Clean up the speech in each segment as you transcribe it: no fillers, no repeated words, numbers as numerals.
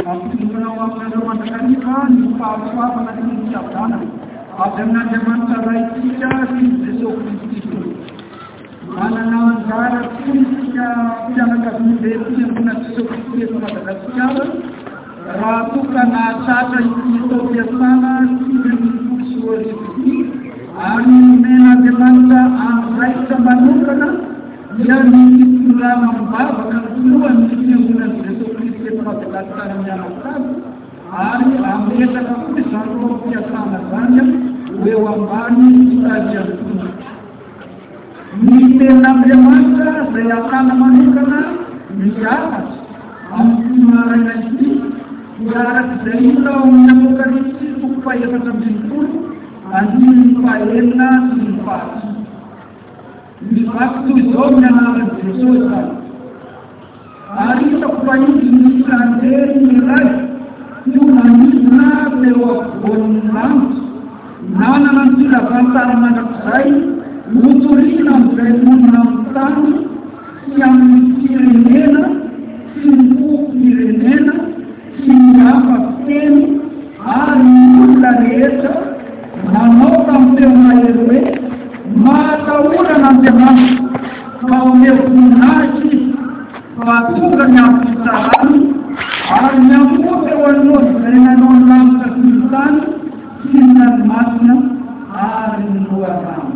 Manao aminareo mandrakariva ny fahasoavana ny fiavanana avy amin'Andriamanitra raitsika sy Jesosy Kristy. Manana anjara tsika fianakaviana fiangonana Jesosy Kristy eto Madagasikara raha toka nahatratra ity tao fiasana sy ny soarisy ary men'Andriamanitra andraikitra manokana dia ny fitondrana mivavaka ny filohan'ny fiangonana Jesosy Kristy eto Madagasikara mianakavy ary ametaka koa izany tao fiasana zany eo ambany fitadian'ny ny men'Andriamanitra izay akana manokana miakatra amin'ny maraina ity iarak'izay ila ao amin'ny Apokalipsy toko fahaefatra ambin'ny folo andiny fahaenina sy ny fahatsy. Mivaky toy izao ny anaran'i Jesosy zany. Ary hitako fa izy misy anjery iray io manidina teo afovoan'ny lanitra nanana ny filavan-tsara mandrakizay notoriana amin'izay monina amin'ny tany sy amin'ny firenena sy ny firenena sy ny hafa fiteny ary ny olona rehetra nanao tamin'ny teo mahery hoe mahatahorana Andriamanitra fa omeo voninahitra fa tonga ny amin'ny fitsarany ary ny amoa eo anoloana izay nanao ny lanitra sy ny tany sy ny ranomasina ary ny loharano.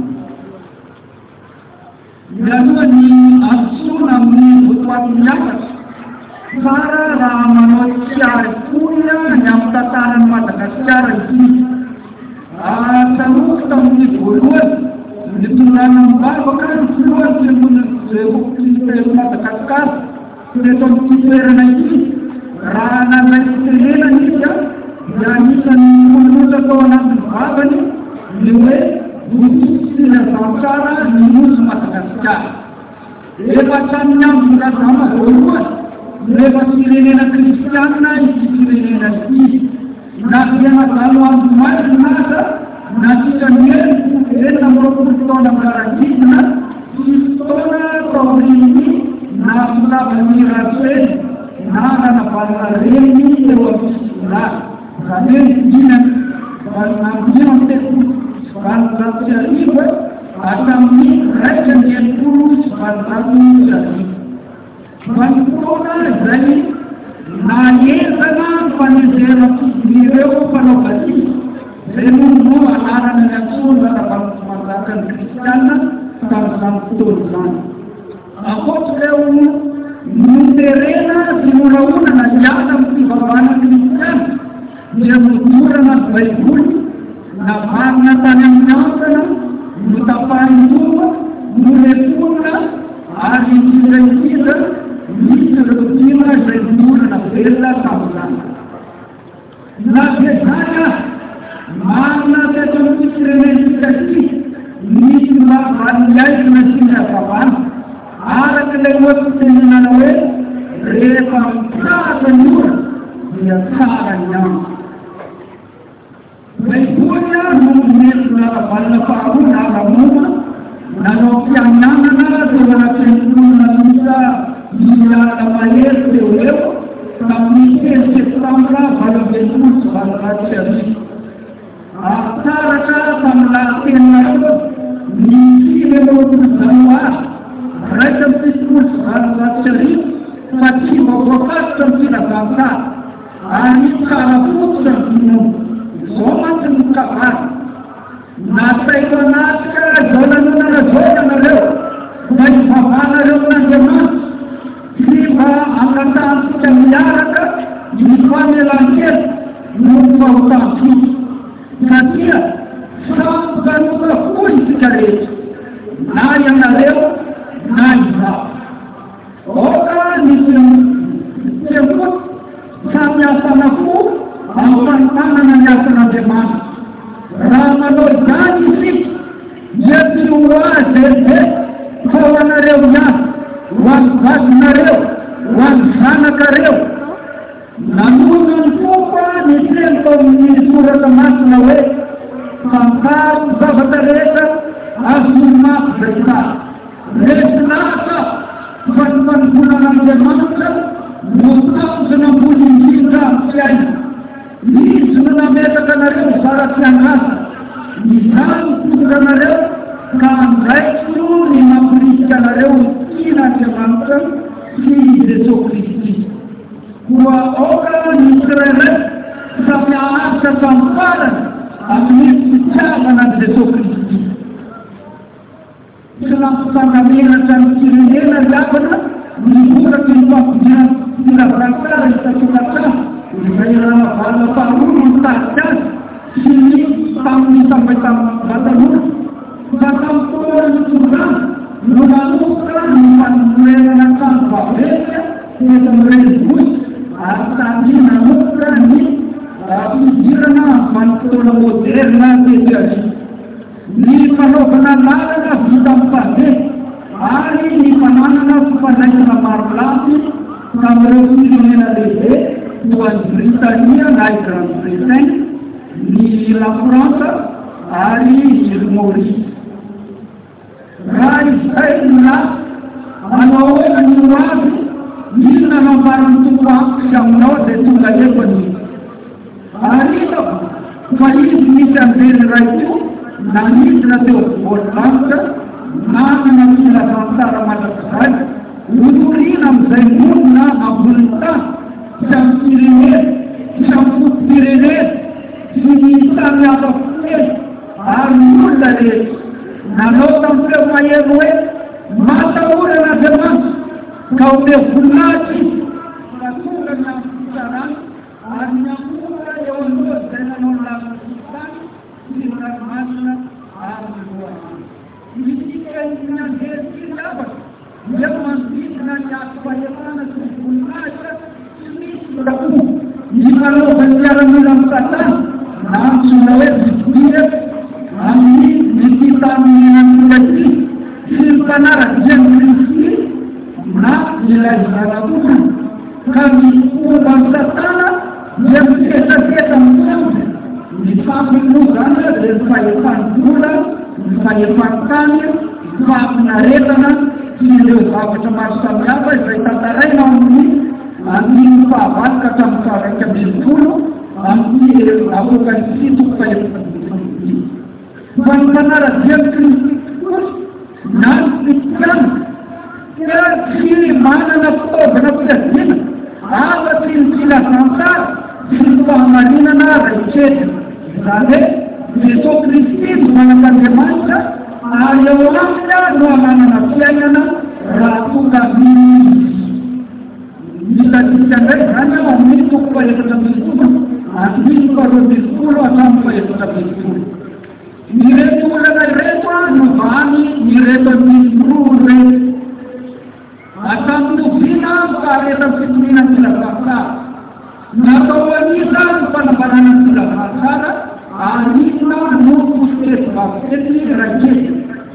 Mialoha ny antsoina amin'ny votoaty miakatra tsara raha manao tsiary foya ny amin'ny tantaran'i Madagasikara ity. Taloha tamin'ny voalohany nitondrana mivavaka ny filohan'ny fiangonana Madagasikara teto amin'ity toerana ity raha nanday fitenenana izy dia anisan'ny olon'olona tao anatin'ny vavany ny hoe sy lazansara ny nosy Madagasikara. Efa samy amin'ny lazama voalohany rehefa firenena kristianina ity firenena ity na fiana zalo amin'ny marinasa na tika miely enina amby taona mikarahidina sy fotoana taoriny na filavany raseny na ranavalina reny eo amin'ny fitondrana. Zany hoe dinany valinandrina am'teko valonjato sy arivo hatramin'ny raika ny enipolo sy valonjato sy arivo. Vanim-potoana izay naezana fanenjera ireo mpanao batisa izay no anarana ny antsona raha ny kristianina tamin'izany fotoana izany. Ankoatr'ireo noterena sy moraonana hiasa amin'ny fivavahana kristiana dia nodorana baiboly navarina tany amin'ny antana notapahany fomba noreponina ary izay misy ireo dima izay nodorana velona tamin'izany. Na vezany marina teto amin'ny firenentsika ity misy mahavaliaizina sy ny hazavana arak'ilay ohatsy tenenana hoe rehefa tsara ny ora dia tsara ny andro. Baiboly no nentina valina faharoa na ramona nanao fiananana teo anatin'olona misa miala mahery teo eo tamin'ny 5 septambra 2024 sy arivo. Taratra tamin'ny lahatelina eo ny 5 janoary raika amby 2024 sy arivo fa tsy voavoakatotra ny filavan-tsara ary tsara fototra ny finoana. Zao mantsy ny kavary nataiko anatika zao nanonana zao nanareo na hivavahnareo n'Andriamanitra sy mba angatantsika miaraka ny famelan-kely no fahotam-pito satria samy vahoaka foa isika rehetra na ianareo na izaho. Oka ny fiangonana samy asana foa amin'ny fantanana ny asan'Andriamanitra. Raha manao izany isika dia tsy ho azy fa ho anareo ihany, ho an'ny vadinareo, ho an'ny zanakareo. Nanona ny fomba ny teny tao amin'ny soratra masina hoe fankaro zavatra rehetra azo mafy izay tsara. Resy lasa fa ny fanomponana Andriamanitra no taonjana ambony indrindra sy Jesosy Kristy. Koa aoka ny tsirairay samy ahasa samy farany amin'ny fitiavana ny Jesosy Kristy. Sy nampitangamenatra ny firenena zavana mivoraky ny fampidirana firavakara itakilatra izay raha vala faharoa mitariky azy sy ny tamin'ny sambaitavatanola fa tampoany tozana no manoka ny fanomorena tany vavenka eto amin'ireny ary tany namoka ny fidirana manompotoana moderna teto azy. Ny fanaovana lalana vita amin'ny fandeha ary ny fananana fifandraisana marolafy tamin'ireo firenena lehibe toa ny Britania na i Grande-Bretagne, ny La Frantsa ary ny Maurice. Raha izay na manao hoe ny avy inona nambarany tompo ampy aminao izay tonga efany ary fa izy misy ambely ray io na midina teo voalanitra nanana filazansara malakizay olorina amin'izay monina ambony tany sy amin'ny firenena sy amin'ny fotom-pirenena sy ny samy hafa foteny ary ny olona rehetra nanao tamin'ny feo maheno hoe matahorana Andriamanitra ka ome voninahitra izy fa tonga ny amin'ny fitsarana ary ny amora eo aloha izay nanao lavina fitany sy ranomasina ary ny lohanany. Misika ny anjery lavaka dia manodidina ny ato-pahefana sy ny voninahitra sy misy rakoa ny fanaova ny miaramila amin'ny Satana na antsoina hoe bibilia amin'ny mitita amin'ny nantoraty sy ny mpanaraky ny Kristy na ilay zaratokana ka ny fomba amin'ny Satana dia mifesafesa amin'ny ny fampinozana dia ny fahefan-dola ny fahefan-tany fampinaretana sy ireo zavatra maro samihafa izay tantaraina amin'ny fahavalika hatramin'ny faharaiky ambin'ny folo amin'ny Apokalipsy fahaefan-tany. Fa ny manara-dian'ny Kristy kosa na ny kristiana dia tsy manana fitaovana fiadiana afa-tsy ny filazansara sy ny fahamarinana raikety. Izany hoe Jesosy Kristy no manak'Andriamanitra ary eo aminy no manana fiainana raha tonga mitantsika indray izany ao amin'ny toko faefatra ambin'ny folo ary misy faharoa ambin'ny folo hatramin'ny faefatra ambin'ny folo. Ireto olana ireto no vany ireto amin'ny roa ireto hatramin'ny oviana fahareta ny fitonina ny filazansara natao anisa ny fanambarana ny filazansara anina no fositety vavitety raikety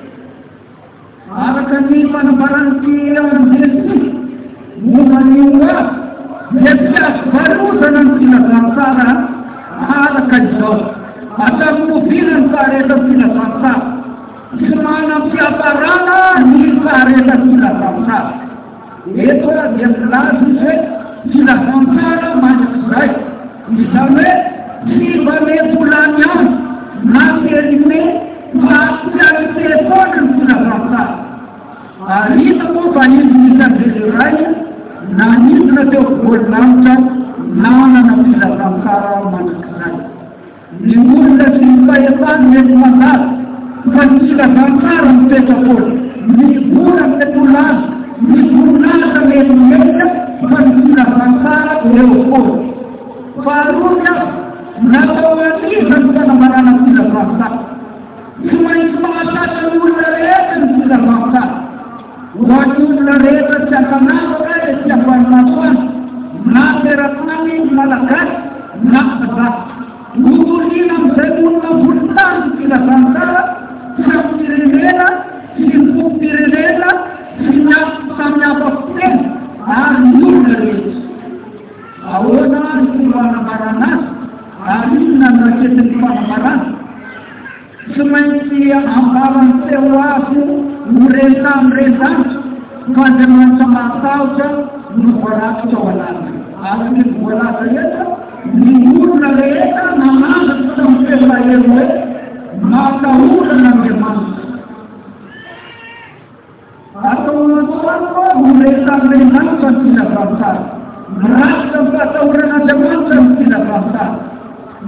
araka ny fanambarany eo amin'ny Jesosy momba ny oa dia tsy azo varozana ny filazansara araka izao hatramin'ny oviana ny fahareta ny filazansara sy manam-piafarana ny fahareta ny filazansara. Eto dia milaza izy hoe filazansara manakizay izany hoe tsy mba mety holany any na perime fa fialitefoana ny filazansara. Ary ito moa fa izy misy ambely iray na nidina teo voalanitra nanana filazansara manakizay. Ny olona sy ny fahefany mety mandaty fa ny filazansara mipetrakola ny vola mety holaza ny voninahitra mety mety fa ny filazansara eo koa. Faharoa natao aniza ny fanambarana ny filazansara tsy maintsy mahasatra ny olona rehetra ny filazansara ho an'ny olona rehetra tsy antanavaka tsy ampanimasoany na teratany malagasy na vazaha olina amin'izay olona volotany ny filazansara sy amin'ny firenena sy ny fotom-pirenena sy ny samy hafa foteny ary ny olona rehetra. Ahoana ny fanambarana azy ary inona ny raketin'ny fanambarana tsy maintsy ambarany teo azy no renta amin'ireny fa Andriamanitra matahotra no voarakitra ao anatiny ary ny voalaza eto ny olona rehetra nanandratra tamin'ny fehilahelo hoe matahorana Andriamanitra. Atao antoany no renta amin'ireny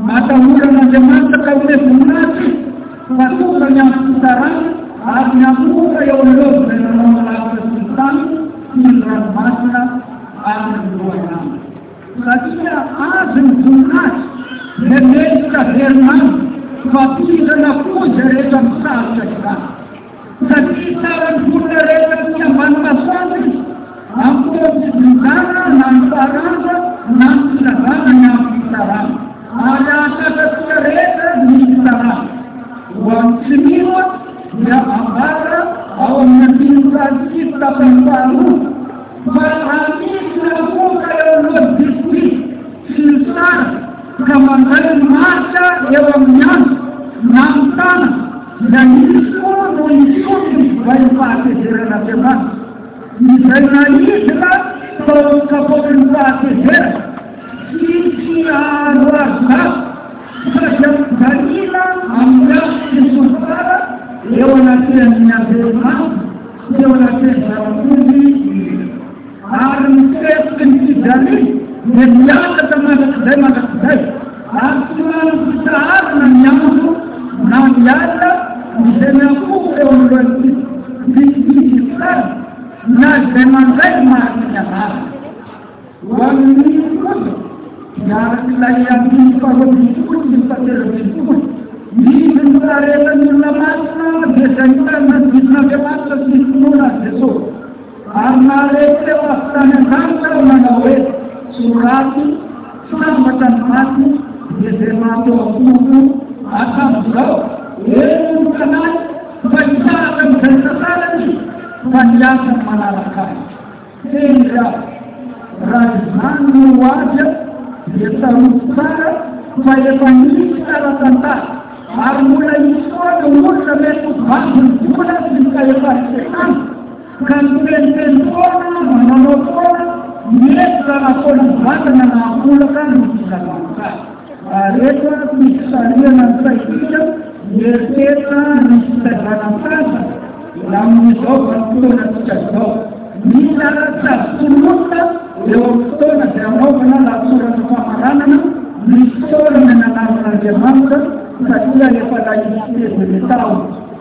Matahura-Mandiamanitra ka hoe voninahitra fatonga ny amin'ny fitarana ary namoaka eo amin'ireo izay nanao malavitra sy ny tany sy ny ranomasina ary ny lohan'andro. Satria azy ny voninahitra dia mendrika herinandro fampirana koa izay rehetra misarotra izany. Satria tsara ny volona rehetra tsy ambany masoandro izy ampofizinana na ny taranja na ny filazana ny amin'ny fitarana. Ary asasatsika rehetra ny fitarana. Ho amin'ny tsy minoa dia ambara ao amin'ny antinokrasy tapany faharoa. Fa raha misy namoaka eo alohan'ny Kristy sy ny sara ka mandray ny marika eo amin'ny andro na amin'ny tana dia misy koa no nisotry mba hifahatezerana izay naidina tao kapoky ny fahatezera tsy aharo azo satria dalila amin'ny asy sofara eo anatin'ny Andriamanitra eo anatin'ny zava-bory ary mifesiky ny fidalina dia miakatra mandrakizay ary tsy manana fitaharana ny andro na miala izay miakoka eo alohan'ny misy tsara na izay mandray marika ny anara. Ho amin'ny kosa miarak'ilay amin'ny faharoapolo sy ny fahateloapolo misy ny faharetan'ny olona masina dia izay manodidin'Andriamanitra sy ny finoana Jesosy. Ary naharety eo afitany an-danitra manao hoe soraty sambatra ny maty dia izay maty eo am-poko atambozao eo ny tanàny fa hisaraka n'izay sasalany fa niasa manaraka azy. Tena raha izany no azy dia tsaroto tsara fa efa nisy tsara tantara ary mbola misy koa no olona mety vaky ny vola sy ny kaefaritany ka nyteniteny foana mananao foana mety raha foana vatana na ambolaka ny fisalamaka. Ary eto misy sariana ny saisika mieriteta ny fitaizana-tasa amin'izao vanim-potoana tsika izao. Misy tsy azo toloana eo amin'ny fotoana dia anaovana lahatsoratra famaranana misy fotoana ny ananan'Andriamanitra satria efa laisiteze le tao.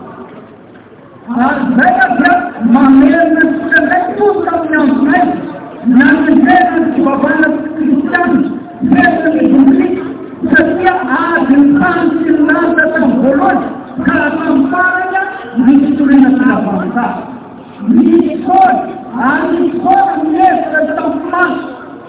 Ary zay aza mamerina tsika ndray toka amin'ny andronay na niverina ny fivavahana kristiany verina ny biblika satria azy ny tany sy ny lasa tamin'ny voalohany ka tamparanya ny fitoriana sy lavantara. Misy foana ary misy foana miezitra tampimaso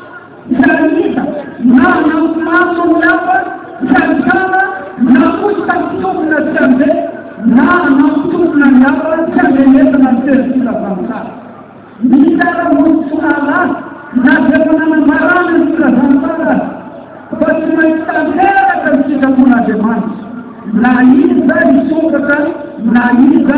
isanita na nampimaso ny hafa isanitana na kosa tampitombona sy an'izay na nampitombona ny hafa tsy anenetana ny tery sy lavantara. Misy ara-montsonala na dia manana marana ny filavantara fa tsy maintsy tanteraka ny fitsaboan'Andriamanitra na iza isokatra na iza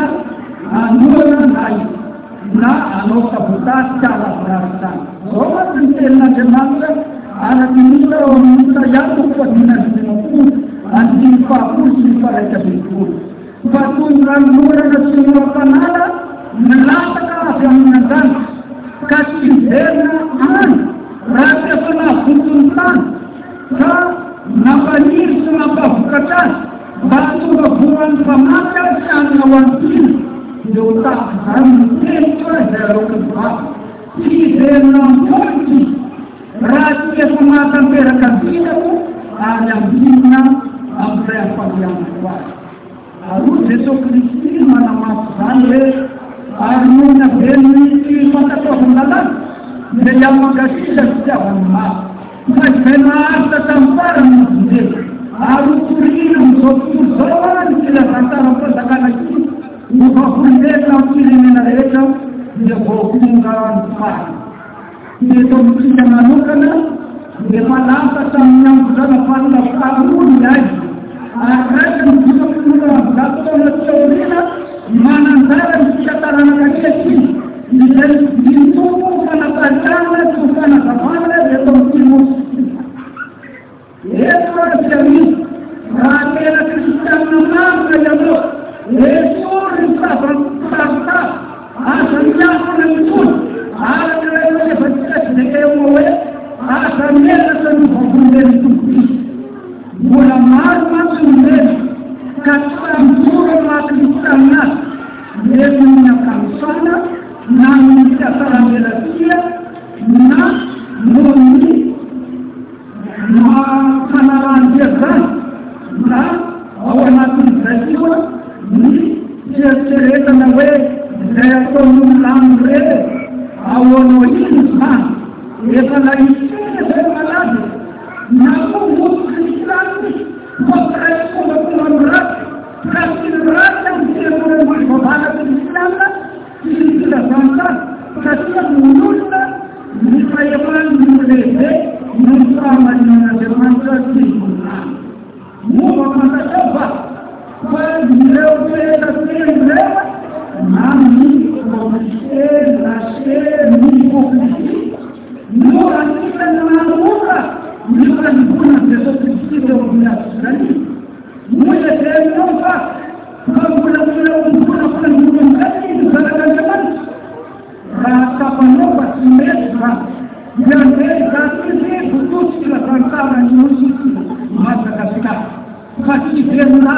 anoana na anao sabotasy tsy alavorarintany. Zao maty ny tenin'Andriamanitra araky nisa ao amin'ny Isaia fadinany dimapolo andimy fahapolo sy ny faraika ambinifolo. Fa toy ny ranomorana sy ny oram-panala milataka avy amin'ny an-danitra ka tsy hiverina any raha tsy efa nahavoton'ny tany ka nampaniry sy nampavokatra azy mba tonga voan'ny mpamaty azy sy anina ho an'nympina dia ho tahaka izany ny tenitra izay alohan'ny vava. Tsy hiverina mponity raha tsy efa mahatamperaka vitako ary ambinina amin'izay ampalianako azy. Ary Jesosy Kristy manamafy izany hoe ary nona velony tsy fankataovany lalàna dia hiamangasisa ny fitiavany maro fa izay naharitra tamin'ny farany ny vonjely ary hotorina amin'izao tontolo izao ny filazantara am-panjakana ity no vavolena amin'ny firenena rehetra dia voatonga ny farany. Eto amintsika manokana dia malasa tamin'ny ambozana fanona faharoany azy ary raika ny vosafinona amin'n'ataona teorina mananjara ny fikatarana kakety izay mitombo fanapariana sy fanazavana eto amin'ny filosofia. Eto tsy misy raha tena kristianina marina ianao esory ny savantata aza miafana ny tona araky rehefa efa tsika tsy dia eo hoe aza mielatra ny vavonden'ny tompokristy. Mbola efa laisina zay malaza nao moto kristiany fokraisomakomanraty prasinraty amitemoremoivavana kristiana isilazanta satria mololona mifaefanylehibe nofamaninaandriamanitra tizona moba mantasava fa ireo toetatena nami komiser naser ny hipokrisie mora nisany namoka mifanibona Jesosy Kristy teo amin'ny Azisraely moja teninao fa mbola fanibonan'izany izy zanak'Andriamanitra raha tapanao fa tsy mety fa iandery zany izy vototsy lazantara ny osy Madagasikara fa tsy velona